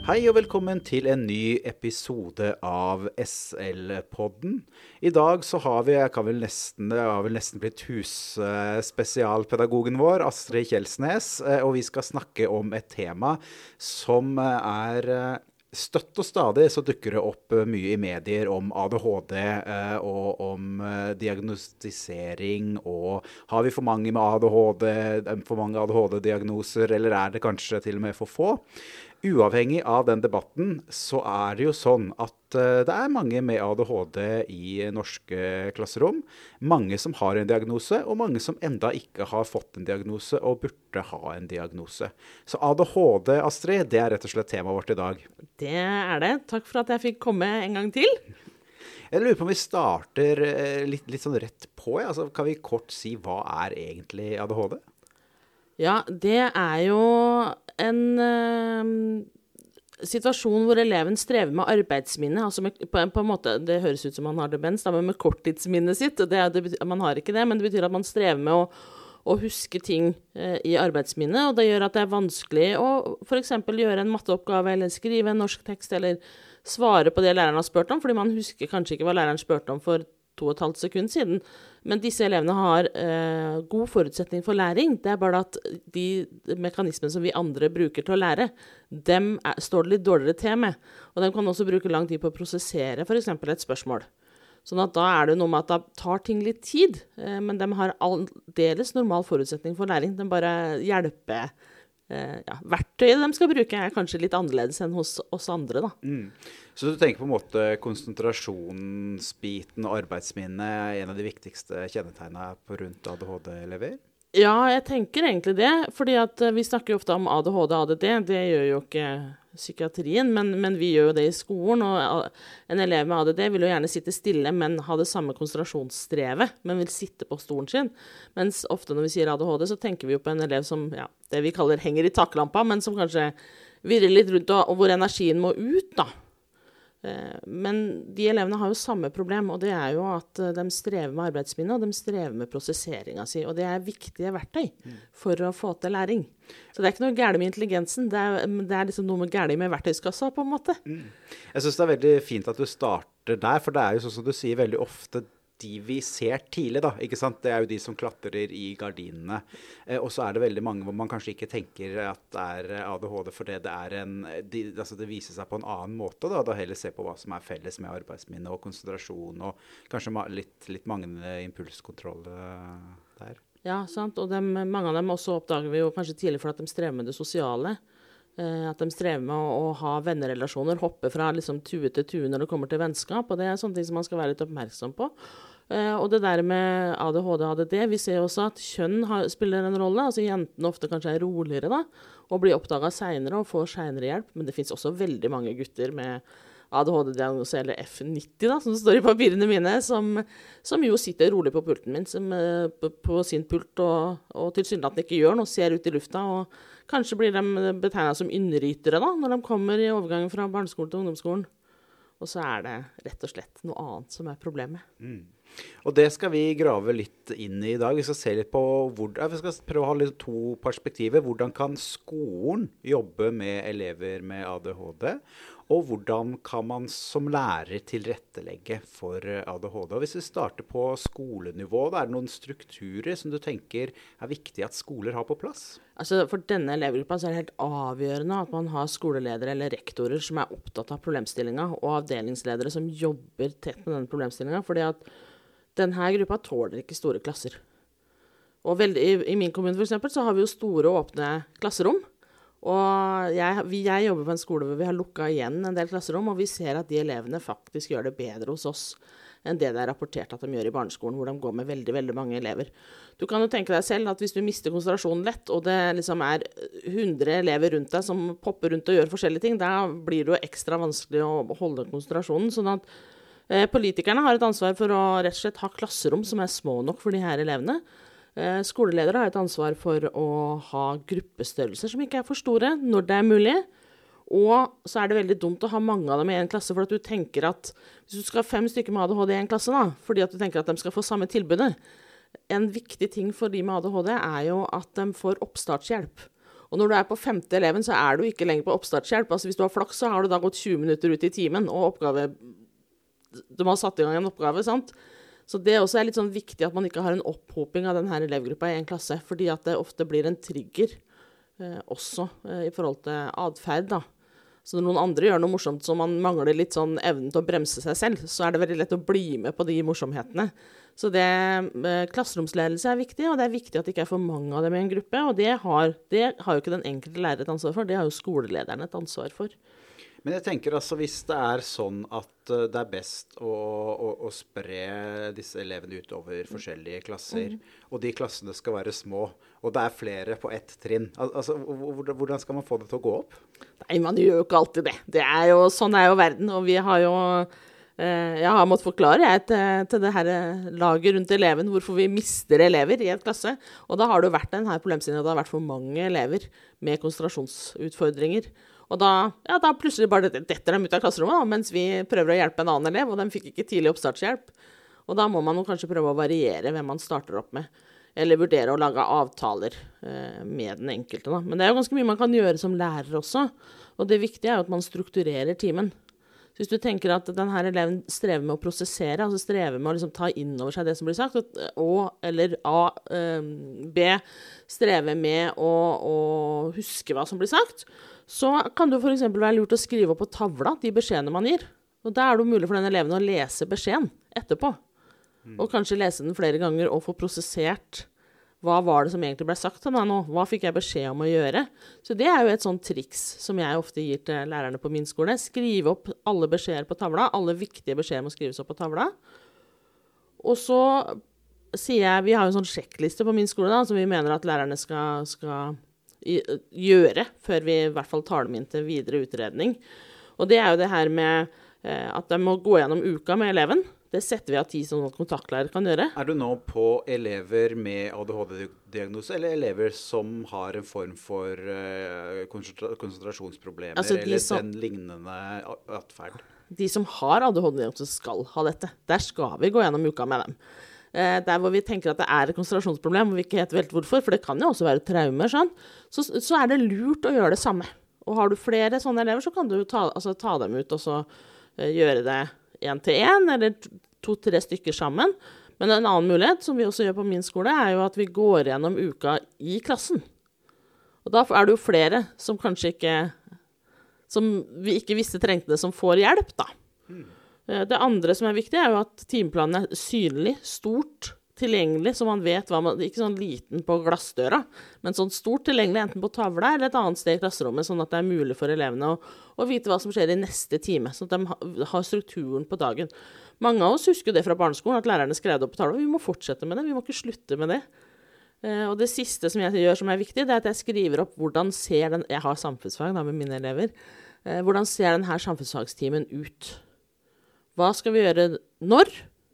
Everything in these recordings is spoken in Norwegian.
Hei og velkommen til en ny episode av SL-podden. I dag så har vi, det har vel nesten blitt husspesialpedagogen vår, Astrid Kjelsnes, og vi skal snakke om et tema som støtt og stadig så dukker det opp mye i medier om ADHD og om diagnostisering, og har vi for mange med ADHD, for mange ADHD-diagnoser, eller det kanskje til og med for få? Uavhengig av den debatten så det jo sånn at det mange med ADHD i norske klasserom, mange som har en diagnose, og mange som enda ikke har fått en diagnose og burde ha en diagnose. Så ADHD, Astrid, det rett og slett temaet vårt i dag. Det det. Takk for at jeg fikk komme en gang til. Jeg lurer på om vi starter litt sånn rett på. Altså, kan vi kort si hva egentlig ADHD? Ja, det jo en situasjon hvor eleven strever med arbeidsminne, altså på en måte, det høres ut som man har demens, men med korttidsminnet sitt, man har ikke det, men det betyr at man strever med å huske ting i arbeidsminnet, og det gjør at det vanskelig å for eksempel gjøre en matteoppgave, eller skrive en norsk tekst, eller svare på det læreren har spurt om, fordi man husker kanskje ikke hva læreren spurte om for 2,5 sekunder siden. Men disse elevene har god forutsetning for læring. Det bare at de mekanismene som vi andre bruker til å lære, dem står det litt dårligere til med. Og de kan også bruke lang tid på å prosessere for eksempel et spørsmål. Sånn at da det noe med at da tar ting litt tid, men de har aldeles normal forutsetning for læring. De bare hjelper. Verktøyet de skal bruke kanskje litt annerledes enn hos oss andre da. Så du tenker på en måte konsentrasjonsbiten og arbeidsminnet en av de viktigste kjennetegnene på rundt ADHD-elever? Ja, jeg tenker egentlig det, fordi at vi snakker jo ofte om ADHD og ADD, det gjør jo ikke psykiatrien, men vi gjør jo det i skolen, og en elev med ADD vil jo gjerne sitte stille, men ha det samme konsentrasjonsstrevet, men vil sitte på stolen sin. Mens ofte når vi sier ADHD, så tenker vi jo på en elev som, det vi kaller henger i taklampa, men som kanskje virrer litt rundt, og hvor energien må ut da. Men de elevene har jo samme problem, og det jo at de strever med arbeidsminne, og de strever med prosesseringen sin, og det viktige verktøy for å få til læring. Så det ikke noe gærlig med intelligensen, det liksom noe med gærlig med verktøyskassa på en måte. Jeg synes det veldig fint at du starter der, for det jo sånn som du sier veldig ofte de vi ser tidlig da, ikke sant? Det jo de som klatrer i gardinene, og så det veldig mange hvor man kanskje ikke tenker at det ADHD, for det det viser seg på en annen måte da heller se på hva som felles med arbeidsminne og konsentrasjon, og kanskje litt manglende impulskontroll der. Ja, sant, og mange av dem også oppdager vi jo kanskje tidlig for at de strever med det sosiale, at de strever med å ha vennerelasjoner, hoppe fra liksom tue til tue når det kommer til vennskap, og det sånne ting som man skal være litt oppmerksom på. Og det der med ADHD og ADD, vi ser også at kjønn spiller en rolle, altså jentene ofte kanskje roligere da, og blir oppdaget senere og får senere hjelp, men det finnes også veldig mange gutter med ADHD-diagnose, eller F90 da, som det står i papirene mine, som jo sitter rolig på pulten min, på sin pult, og tilsynelatende ikke gjør noe, ser ut i lufta, og kanskje blir de betegnet som innrytere da, når de kommer i overgangen fra barneskolen til ungdomsskolen. Og så det rett og slett noe annet som problemet. Og det skal vi grave litt inn i dag. Vi skal se litt på vi skal prøve å ha litt to perspektiver. Hvordan kan skolen jobbe med elever med ADHD? Og hvordan kan man som lærer tilrettelegge for ADHD? Og hvis vi starter på skolenivå, det noen strukturer som du tenker viktig at skoler har på plass? Altså for denne elevgruppa så det helt avgjørende at man har skoleledere eller rektorer som opptatt av problemstillingen, og avdelingsledere som jobber tett med denne problemstillingen, fordi at denne gruppa tåler ikke store klasser. Og i min kommune for eksempel så har vi jo store åpne klasserom, og jeg jobber på en skole hvor vi har lukket igjen en del klasserom, og vi ser at de elevene faktisk gjør det bedre hos oss enn det rapportert at de gjør i barneskolen, hvor de går med veldig, veldig mange elever. Du kan jo tenke deg selv at hvis du mister konsentrasjonen lett, og det liksom 100 elever rundt deg som popper rundt og gjør forskjellige ting, da blir det jo ekstra vanskelig å holde konsentrasjonen, sånn at politikerne har et ansvar for å rett og slett ha klasserom som små nok for de her elevene. Skoleledere har et ansvar for å ha gruppestørrelser som ikke for store når det mulig, og så det veldig dumt å ha mange av dem i en klasse, for at du tenker at hvis du skal ha 5 stykker med ADHD i en klasse da, fordi at du tenker at de skal få samme tilbudet, en viktig ting for de med ADHD jo at de får oppstartshjelp. Og når du på 5. eleven, så du ikke lenger på oppstartshjelp. Altså hvis du har flaks, så har du da gått 20 minutter ut i timen, og de har satt i gang en oppgave, sant? Så det også litt sånn viktig at man ikke har en opphoping av denne elevgruppa i en klasse, fordi at det ofte blir en trigger også i forhold til adferd da. Så når noen andre gjør noe morsomt, så man mangler litt sånn evnen til å bremse seg selv, så det veldig lett å bli med på de morsomhetene. Så klasseromsledelse viktig, og det viktig at det ikke for mange av dem i en gruppe, og det har jo ikke den enkelte lærer et ansvar for, det har jo skolelederen et ansvar for. Men jeg tenker altså, hvis det sånn at det best å spre disse elevene utover forskjellige klasser, og de klassene skal være små, og det flere på ett trinn, altså, hvordan skal man få det til å gå opp? Nei, man gjør jo ikke alltid det. Sånn jo verden, og vi har jo jeg har måttet forklare til det her laget rundt eleven hvorfor vi mister elever i et klasse. Og da har det jo vært denne problemstillingen at det har vært for mange elever med konsentrasjonsutfordringer. Og da plutselig bare detter de ut av klasserommet, mens vi prøver å hjelpe en annen elev, og de fikk ikke tidlig oppstartshjelp. Og da må man jo kanskje prøve å variere hvem man starter opp med, eller vurdere å lage avtaler med den enkelte. Da. Men det jo ganske mye man kan gjøre som lærer også, og det viktige jo at man strukturerer timen. Hvis du tenker at denne eleven strever med å prosessere, altså strever med å liksom ta inn over seg det som blir sagt, eller B, strever med å huske hva som blir sagt, så kan det for eksempel være lurt å skrive opp på tavla de beskjedene man gir. Og da det mulig for den eleven å lese beskjeden etterpå. Og kanskje lese den flere ganger og få prosessert hva var det som egentlig ble sagt til meg nå? Hva fikk jeg beskjed om å gjøre? Så det jo et sånt triks som jeg ofte gir til lærerne på min skole. Skrive opp alle beskjeder på tavla. Alle viktige beskjeder må skrives opp på tavla. Og så sier jeg, vi har jo en sånn sjekkliste på min skole da, som vi mener at lærerne skal gjøre, før vi i hvert fall tar dem inn til videre utredning. Og det jo det her med at de må gå gjennom uka med eleven. Det setter vi av tid som kontaktlærer kan gjøre. Du nå på elever med ADHD-diagnose, eller elever som har en form for konsentrasjonsproblemer, altså eller den lignende atferd? De som har ADHD-diagnose skal ha dette. Der skal vi gå gjennom uka med dem. Der hvor vi tenker at det et konsentrasjonsproblem, og vi ikke vet hvorfor, for det kan jo også være traumer, sånn, så det lurt å gjøre det samme. Og har du flere sånne elever, så kan du ta dem ut og så gjøre det 1-til-1, eller 2-3 stykker sammen. Men en annen mulighet, som vi også gjør på min skole, jo at vi går gjennom uka i klassen. Og da det jo flere som kanskje ikke, som vi ikke visste trengte det, som får hjelp, da. Det andre som viktig, jo at timeplanen synlig, stort, tilgjengelig, så man vet hva man, ikke sånn liten på glassdøra, men sånn stort tilgjengelig, enten på tavla eller et annet sted i klasserommet, sånn at det mulig for elevene å vite hva som skjer i neste time, sånn at de har strukturen på dagen. Mange av oss husker det fra barneskolen, at lærerne skrev det opp på tavla. Vi må fortsette med det, vi må ikke slutte med det. Og det siste som jeg gjør som viktig, det at jeg skriver opp hvordan ser jeg har samfunnsfag da, med mine elever, hvordan ser denne samfunnsfagstimen ut? Hva skal vi gjøre når?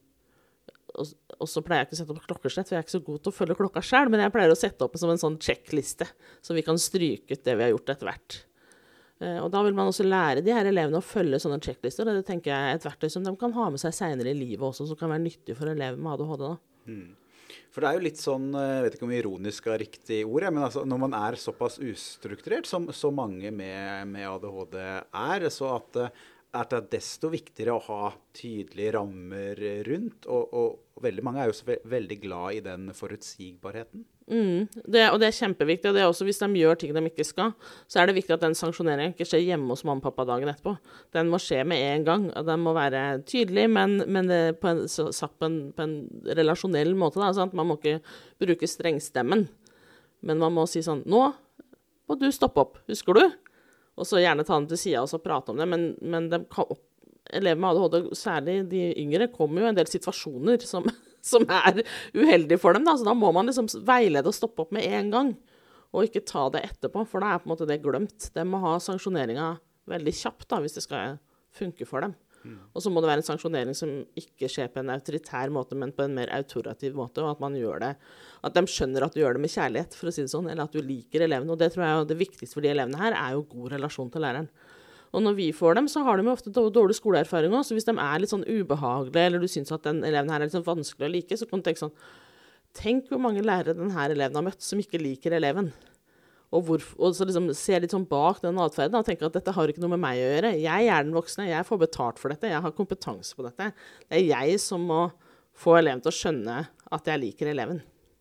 Og så pleier jeg ikke å sette opp klokkeslett, for jeg ikke så god til å følge klokka selv, men jeg pleier å sette opp som en sånn checkliste, så vi kan stryke ut det vi har gjort etter hvert. Og da vil man også lære de her elevene å følge sånne checklister, og det tenker jeg et verktøy som de kan ha med seg senere i livet også, som kan være nyttig for elever med ADHD da. For det jo litt sånn, jeg vet ikke om ironisk riktig ord, men altså, når man såpass ustrukturert som så mange med ADHD så at det desto viktigere å ha tydelige rammer rundt, og veldig mange jo så veldig glad i den forutsigbarheten. Og det kjempeviktig, og det også hvis de gjør ting de ikke skal, så det viktig at den sanksjoneringen ikke skjer hjemme hos mamma og pappa dagen etterpå. Den må skje med en gang, og den må være tydelig, men sagt på en relasjonell måte, da, sant? Man må ikke bruke strengstemmen, men man må si sånn, nå må du stoppe opp, husker du? Og så gjerne ta dem til siden og så prate om det, men elever med ADHD, særlig de yngre, kommer jo en del situasjoner som uheldige for dem, da. Så da må man liksom veilede og stoppe opp med en gang, og ikke ta det etterpå, for da på en måte det glemt. De må ha sanksjoneringen veldig kjapt da, hvis det skal funke for dem. Og så må det være en sanksjonering som ikke skjer på en autoritær måte, men på en mer autorativ måte, og at man gjør det, at de skjønner at du gjør det med kjærlighet, for å si det sånn, eller at du liker elevene, og det tror jeg det viktigste for de elevene her jo god relasjon til læreren. Og når vi får dem, så har de jo ofte dårlig skoleerfaring også, så hvis de litt sånn ubehagelige, eller du synes at den eleven her litt sånn vanskelig å like, så kan du tenke sånn, tenk hvor mange lærere denne eleven har møtt som ikke liker eleven. og så liksom se litt sånn bak den atferden og tenke at dette har ikke noe med meg å gjøre. Jeg er den voksne, jeg får betalt for dette, jeg har kompetanse på dette. Det er jeg som må få eleven til å skjønne at jeg liker eleven.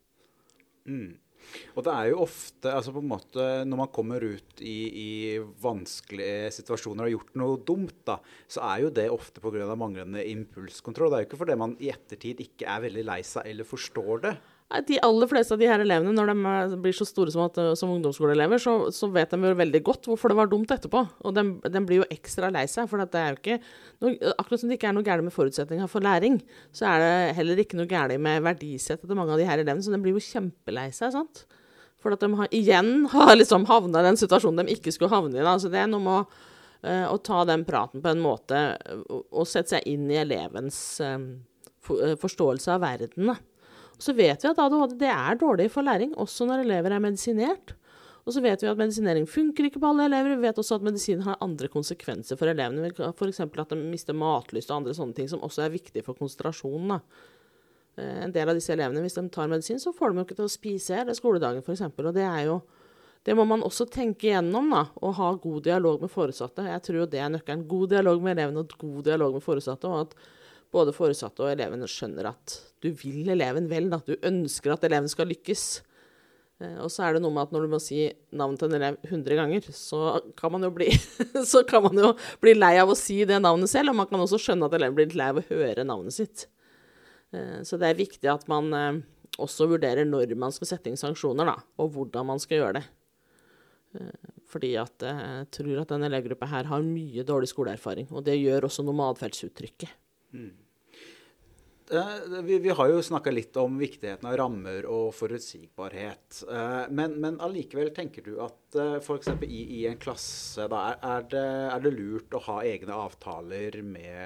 Og det er jo ofte, altså på en måte, når man kommer ut i vanskelige situasjoner og har gjort noe dumt, da, så er jo det ofte på grunn av manglende impulskontroll. Det er jo ikke fordi man i ettertid ikke er veldig lei seg eller forstår det. De aller fleste av de her elevene, når de blir så store som ungdomsskoleelever, så vet de jo veldig godt hvorfor det var dumt etterpå. Og de blir jo ekstra lei seg, for det er jo ikke akkurat som det ikke er noe gærent med forutsetninger for læring, så er det heller ikke noe gærent med verdisettet til mange av de her elevene, så de blir jo kjempelei seg, sant? For at de igjen har liksom havnet i den situasjonen de ikke skulle havne i. Da. Så det er noe med å ta den praten på en måte og sette seg inn i elevens forståelse av verden, da. Så vet vi at ADHD det er dårlig for læring, også når elever er medisinert. Og så vet vi at medisinering funker ikke på alle elever. Vi vet også at medisin har andre konsekvenser for elevene. For eksempel at de mister matlyst og andre sånne ting som også er viktig for konsentrasjonen. En del av disse elevene, hvis de tar medisin, så får de jo ikke til å spise hele skoledagen for eksempel. Og det må man også tenke igjennom, da, og ha god dialog med foresatte. Jeg tror jo det er nøkkelen. God dialog med elevene og god dialog med foresatte, og at både foresatte og elevene skjønner at du vil eleven vel, at du ønsker at eleven skal lykkes. Og så er det noe med at når du må si navnet til en elev 100 ganger, så kan man jo bli lei av å si det navnet selv, og man kan også skjønne at eleven blir lei av å høre navnet sitt. Så det er viktig at man også vurderer når man skal sette inn sanksjoner, da, og hvordan man skal gjøre det. Fordi at jeg tror at denne elevgruppa her har mye dårlig skoleerfaring, og det gjør også noe med adferdsuttrykket. Vi har jo snakket litt om viktigheten av rammer og forutsigbarhet, men allikevel tenker du at for eksempel i en klasse da, er det lurt å ha egne avtaler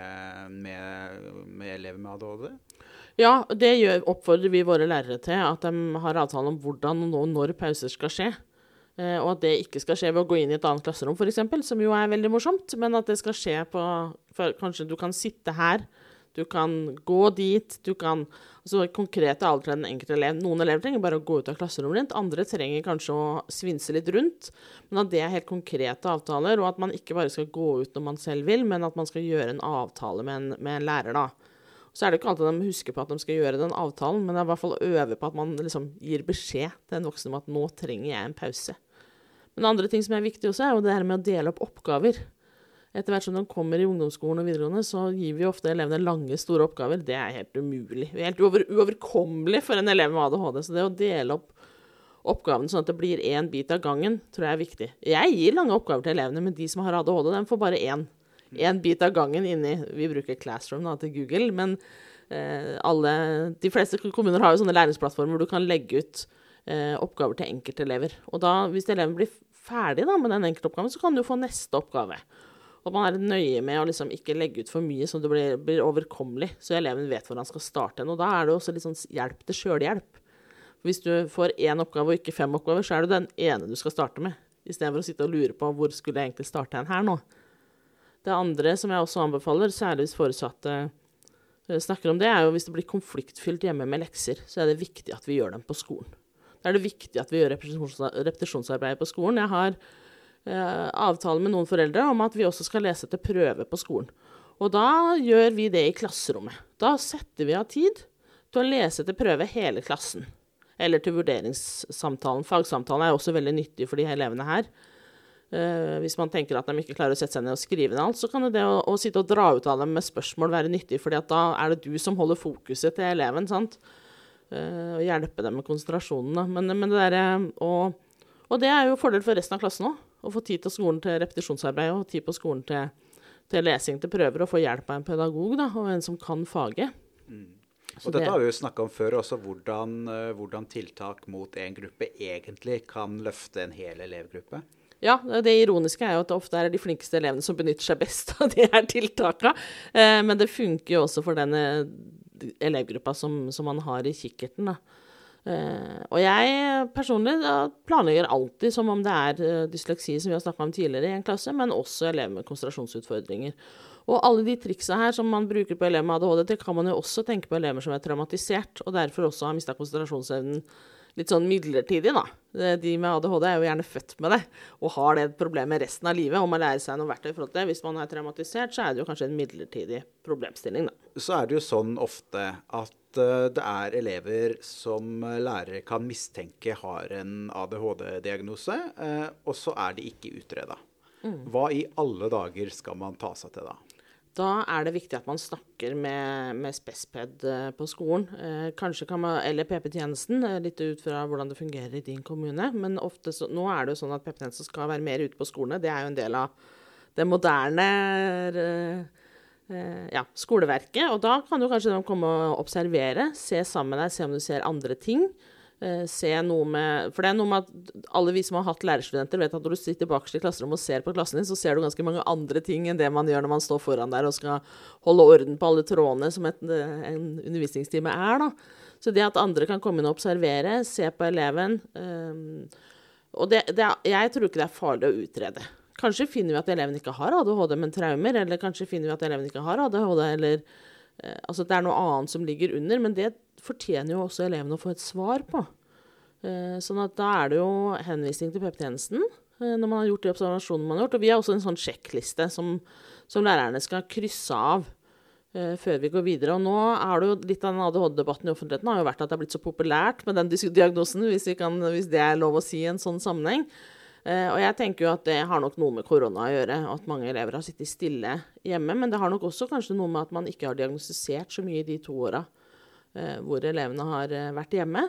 med elever med ADHD? Ja, det oppfordrer vi våre lærere til, at de har avtale om hvordan og når pauser skal skje. Og at det ikke skal skje ved å gå inn i et annet klasserom, for eksempel, som jo er veldig morsomt, men at det skal skje kanskje du kan sitte her, du kan gå dit, du kan, altså konkrete avtaler til den enkelte elev. Noen elever trenger bare å gå ut av klasserommet ditt, andre trenger kanskje å svinse litt rundt, men at det er helt konkrete avtaler, og at man ikke bare skal gå ut når man selv vil, men at man skal gjøre en avtale med en lærer da. Så er det ikke alltid de husker på at de skal gjøre den avtalen, men det er i hvert fall å øve på at man liksom gir beskjed til en voksen om at nå trenger jeg en pause. Men andre ting som er viktig også er jo det her med å dele opp oppgaver. Etter hvert som de kommer i ungdomsskolen og videregående, så gir vi ofte elevene lange, store oppgaver. Det er helt umulig. Det er helt uoverkommelig for en elev med ADHD. Så det å dele opp oppgaven sånn at det blir en bit av gangen, tror jeg er viktig. Jeg gir lange oppgaver til elevene, men de som har ADHD, de får bare en bit av gangen inni. Vi bruker Classroom da, til Google, men de fleste kommuner har jo sånne læringsplattformer hvor du kan legge ut oppgaver til enkeltelever. Og da, hvis eleven blir ferdig da, med den enkeltoppgaven, så kan du få neste oppgave. Og man er nøye med å liksom ikke legge ut for mye, så det blir overkommelig, så eleven vet hvor han skal starte. Og da er det også litt sånn hjelp til selvhjelp. Hvis du får 1 oppgave og ikke 5 oppgaver, så er det den ene du skal starte med, i stedet for å sitte og lure på hvor skulle jeg egentlig starte her nå. Det andre som jeg også anbefaler, særlig hvis foresatte snakker om det, er jo hvis det blir konfliktfylt hjemme med lekser, så er det viktig at vi gjør dem på skolen. Da er det viktig at vi gjør repetisjonsarbeidet på skolen. Jeg har avtale med noen foreldre om at vi også skal lese til prøve på skolen. Og da gjør vi det i klasserommet. Da setter vi av tid til å lese til prøve hele klassen. Eller til vurderingssamtalen. Fagsamtalen er også veldig nyttig for de her elevene her. Hvis man tenker at de ikke klarer å sette seg ned og skrive ned alt, så kan det å sitte og dra ut av dem med spørsmål være nyttig, fordi at da er det du som holder fokuset til eleven, sant? Og hjelpe dem med konsentrasjonen. Men det og det er jo fordel for resten av klassen også, å få tid til skolen til repetisjonsarbeid, og tid på skolen til lesing til prøver, og få hjelp av en pedagog da, og en som kan faget. Og dette har vi jo snakket om før også, hvordan tiltak mot en gruppe egentlig kan løfte en hel elevgruppe. Ja, det ironiske er jo at det ofte er de flinkeste elevene som benytter seg best av de her tiltakene, men det funker jo også for denne elevgruppa som man har i kikkerten da. Og jeg personlig planlegger alltid som om det er dysleksi som vi har snakket om tidligere i en klasse, men også elever med konsentrasjonsutfordringer. Og alle de triksa her som man bruker på elever med ADHD, det kan man jo også tenke på elever som er traumatisert, og derfor også har mistet konsentrasjonsevnen litt sånn midlertidig da. De med ADHD er jo gjerne født med det, og har det problemet resten av livet, og man lærer seg noe verktøy for det. Hvis man er traumatisert, så er det jo kanskje en midlertidig problemstilling da. Så er det jo sånn ofte at det er elever som lærere kan mistenke har en ADHD-diagnose, og så er de ikke utredet. Hva i alle dager skal man ta seg til da? Da er det viktig at man snakker med spesped på skolen. Kanskje kan man, eller PP-tjenesten, litt ut fra hvordan det fungerer i din kommune. Men ofte nå er det jo sånn at PP-tjenesten skal være mer ute på skolene. Det er jo en del av det moderne skoleverket. Og da kan jo kanskje de komme og observere, se sammen med deg, se om du ser andre ting. Se noe med, for det er noe med at alle vi som har hatt lærerstudenter vet at når du sitter bakerst i klasserommet og ser på klassen din, så ser du ganske mange andre ting enn det man gjør når man står foran der og skal holde orden på alle trådene som en undervisningstime er da. Så det at andre kan komme inn og observere, se på eleven, og jeg tror ikke det er farlig å utrede. Kanskje finner vi at eleven ikke har ADHD, men traumer, eller kanskje finner vi at eleven ikke har ADHD, eller altså det er noe annet som ligger under, men det fortjener jo også elevene å få et svar på. Sånn at da er det jo henvisning til PP-tjenesten når man har gjort de observasjonene man har gjort, og vi har også en sånn sjekkliste som lærerne skal krysse av før vi går videre. Og nå er det jo litt av den ADHD-debatten i offentligheten har jo vært at det har blitt så populært med den diagnosen, hvis det er lov å si i en sånn sammenheng. Og jeg tenker jo at det har nok noe med korona å gjøre, at mange elever har sittet stille hjemme, men det har nok også kanskje noe med at man ikke har diagnostisert så mye i de 2 årene hvor elevene har vært hjemme.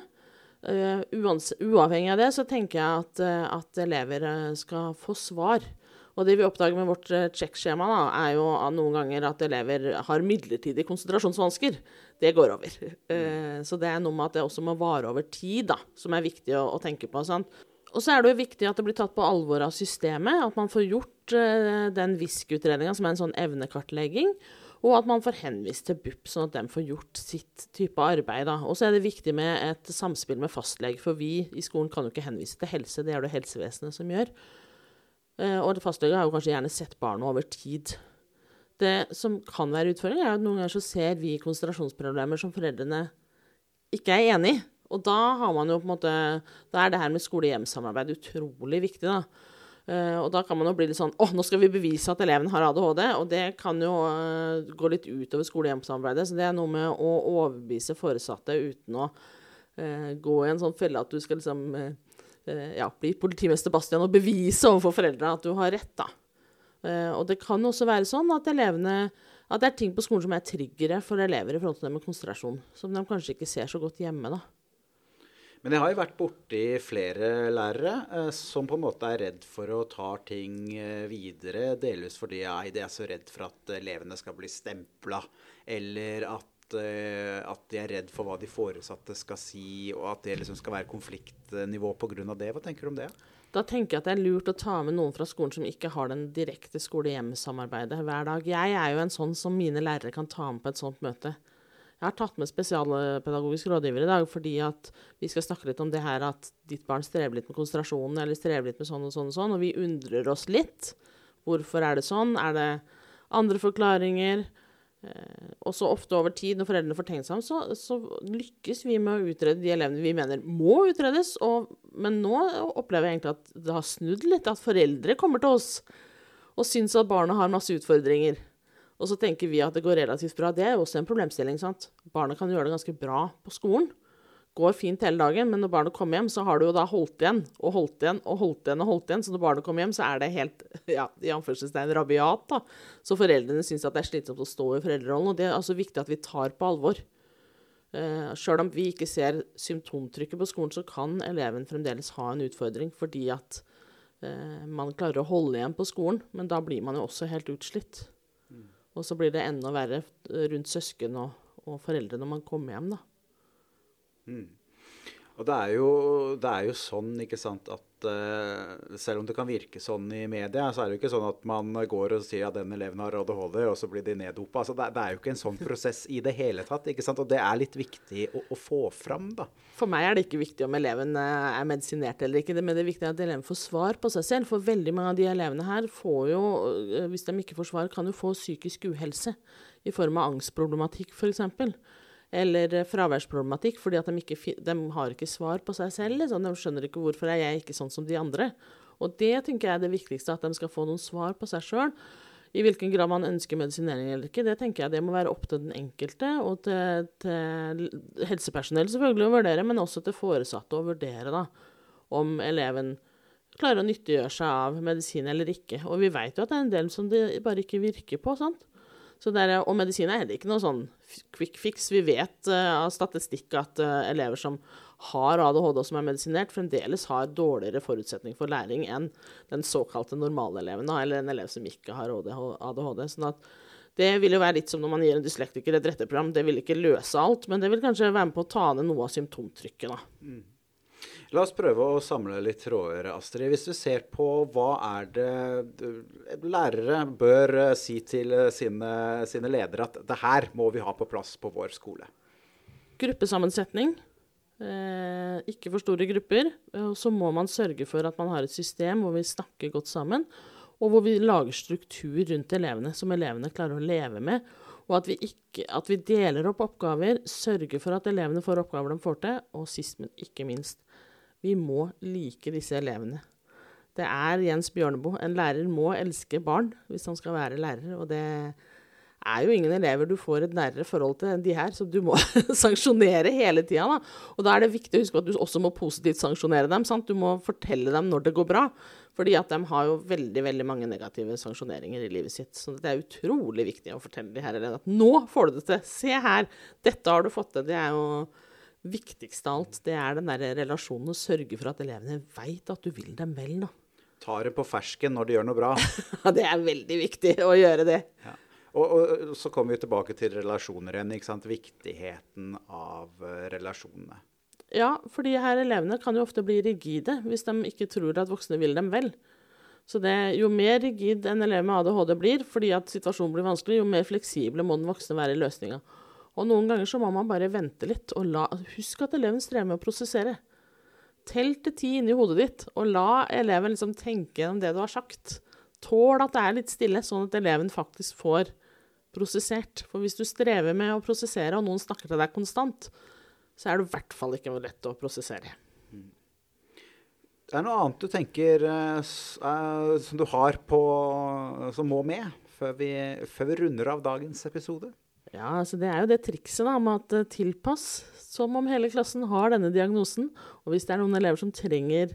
Uavhengig av det så tenker jeg at elever skal få svar. Og det vi oppdager med vårt checkskjema da, er jo noen ganger at elever har midlertidige konsentrasjonsvansker. Det går over. Så det er noe med at det også må vare over tid da, som er viktig å tenke på. Sant? Og så er det jo viktig at det blir tatt på alvor av systemet, at man får gjort den VISK-utredningen, som er en sånn evnekartlegging, og at man får henvist til BUP, sånn at de får gjort sitt type arbeid. Og så er det viktig med et samspill med fastlege, for vi i skolen kan jo ikke henvise til helse, det er det helsevesenet som gjør. Og fastlege har jo kanskje gjerne sett barnet over tid. Det som kan være utfordring er at noen ganger så ser vi konsentrasjonsproblemer som foreldrene ikke er enig i. Og da har man jo på en måte, da er det her med skole-hjem-samarbeid utrolig viktig da. Og da kan man jo bli litt sånn, nå skal vi bevise at eleven har ADHD, og det kan jo gå litt ut over skole-hjem-samarbeidet, så det er noe med å overbevise foresatte uten å gå i en sånn felle at du skal liksom, bli politimester Bastian og bevise overfor foreldre at du har rett da. Og det kan også være sånn at at det er ting på skolen som er triggere for elever i forhold til det med konsentrasjon, som de kanskje ikke ser så godt hjemme da. Men jeg har jo vært borti flere lærere som på en måte er redd for å ta ting videre, delvis fordi de er så redd for at elevene skal bli stemplet, eller at de er redd for hva de foresatte skal si, og at det liksom skal være konfliktnivå på grunn av det. Hva tenker du om det? Da tenker jeg at det er lurt å ta med noen fra skolen som ikke har den direkte skole-hjem-samarbeidet hver dag. Jeg er jo en sånn som mine lærere kan ta med på et sånt møte. Jeg har tatt med spesialpedagogisk rådgiver i dag, fordi at vi skal snakke litt om det her at ditt barn strever litt med konsentrasjonen, eller strever litt med sånn og sånn og sånn, og vi undrer oss litt. Hvorfor er det sånn? Er det andre forklaringer? Og så ofte over tid, når foreldrene får tenkt seg om, så lykkes vi med å utrede de elevene vi mener må utredes, men nå opplever jeg egentlig at det har snudd litt, at foreldre kommer til oss og synes at barna har masse utfordringer. Og så tenker vi at det går relativt bra. Det er jo også en problemstilling, sant? Barnet kan gjøre det ganske bra på skolen. Går fint hele dagen, men når barnet kommer hjem, så har du jo da holdt igjen, og holdt igjen, og holdt igjen, og holdt igjen. Så når barnet kommer hjem, så er det helt, i anførselstegn rabiat da. Så foreldrene synes at det er slitsomt å stå i foreldrerollen, og det er altså viktig at vi tar på alvor. Selv om vi ikke ser symptomtrykket på skolen, så kan eleven fremdeles ha en utfordring, fordi at man klarer å holde igjen på skolen, men da blir man jo også helt utslitt. Og så blir det enda verre rundt søsken og foreldre når man kommer hjem da. Og det er jo sånn, ikke sant, at selv om det kan virke sånn i media, så er det jo ikke sånn at man går og sier at den eleven har ADHD, og så blir de neddopet. Altså, det er jo ikke en sånn prosess i det hele tatt, ikke sant? Og det er litt viktig å få fram, da. For meg er det ikke viktig om eleven er medisinert eller ikke, men det er viktig at eleven får svar på seg selv. For veldig mange av de elevene her får jo, hvis de ikke får svar, kan jo få psykisk uhelse i form av angstproblematikk for eksempel. eller fraværsproblematikk, fordi at de har ikke svar på seg selv, liksom. De skjønner ikke hvorfor er jeg ikke sånn som de andre. Og det tenker jeg er det viktigste, at de skal få noen svar på seg selv. I hvilken grad man ønsker medisinering eller ikke, det tenker jeg det må være opp til den enkelte, og til helsepersonell selvfølgelig å vurdere, men også til foresatte å vurdere da, om eleven klarer å nyttiggjøre seg av medisin eller ikke. Og vi vet jo at det er en del som det bare ikke virker på, sant? Og medisin er heller ikke noe sånn quick fix. Vi vet av statistikk at elever som har ADHD og som er medisinert, fremdeles har dårligere forutsetning for læring enn den såkalte normaleleven, eller en elev som ikke har ADHD. Sånn at det vil jo være litt som når man gir en dyslektiker et retteprogram. Det vil ikke løse alt, men det vil kanskje være med på å ta ned noe av symptomtrykket da. La oss prøve å samle litt tråder, Astrid. Hvis du ser på hva er det lærere bør si til sine ledere at det her må vi ha på plass på vår skole? Gruppesammensetning. Ikke for store grupper. Så må man sørge for at man har et system hvor vi snakker godt sammen, og hvor vi lager struktur rundt elevene som elevene klarer å leve med, og at vi deler opp oppgaver, sørger for at elevene får oppgaver de får til, og sist, men ikke minst, vi må like disse elevene. Det er Jens Bjørneboe. En lærer må elske barn hvis han skal være lærer, og det er jo ingen elever du får et nærere forhold til enn de her, så du må sanksjonere hele tiden da. Og da er det viktig å huske at du også må positivt sanksjonere dem, sant? Du må fortelle dem når det går bra, fordi at de har jo veldig, veldig mange negative sanksjoneringer i livet sitt. Så det er utrolig viktig å fortelle de her elevene at nå får du det til, se her, dette har du fått til. Det er jo viktigst av alt, det er den der relasjonen å sørge for at elevene vet at du vil dem vel da. Ta dem på fersken når de gjør noe bra. Det er veldig viktig å gjøre det. Ja. Og så kommer vi tilbake til relasjoner igjen, ikke sant? Viktigheten av relasjonene. Ja, fordi her elevene kan jo ofte bli rigide hvis de ikke tror at voksne vil dem vel. Så jo mer rigid en elev med ADHD blir, fordi at situasjonen blir vanskelig, jo mer fleksible må den voksne være i løsningen. Og noen ganger så må man bare vente litt, og husk at eleven strever med å prosessere. Tell til 10 inni hodet ditt, og la eleven liksom tenke om det du har sagt. Tål at det er litt stille, sånn at eleven faktisk får prosessert. For hvis du strever med å prosessere, og noen snakker til deg konstant, så er det i hvert fall ikke lett å prosessere. Det er noe annet du tenker som du har på, som må med, før vi runder av dagens episode? Ja, altså det er jo det trikset da, med at tilpass, som om hele klassen har denne diagnosen, og hvis det er noen elever som trenger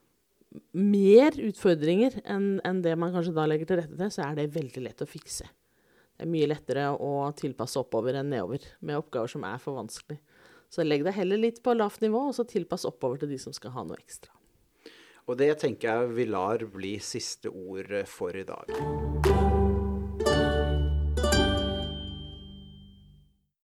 mer utfordringer enn det man kanskje da legger til rette til, så er det veldig lett å fikse. Det er mye lettere å tilpasse oppover enn nedover, med oppgaver som er for vanskelig. Så legg deg heller litt på lavt nivå, og så tilpass oppover til de som skal ha noe ekstra. Og det tenker jeg vi lar bli siste ord for i dag.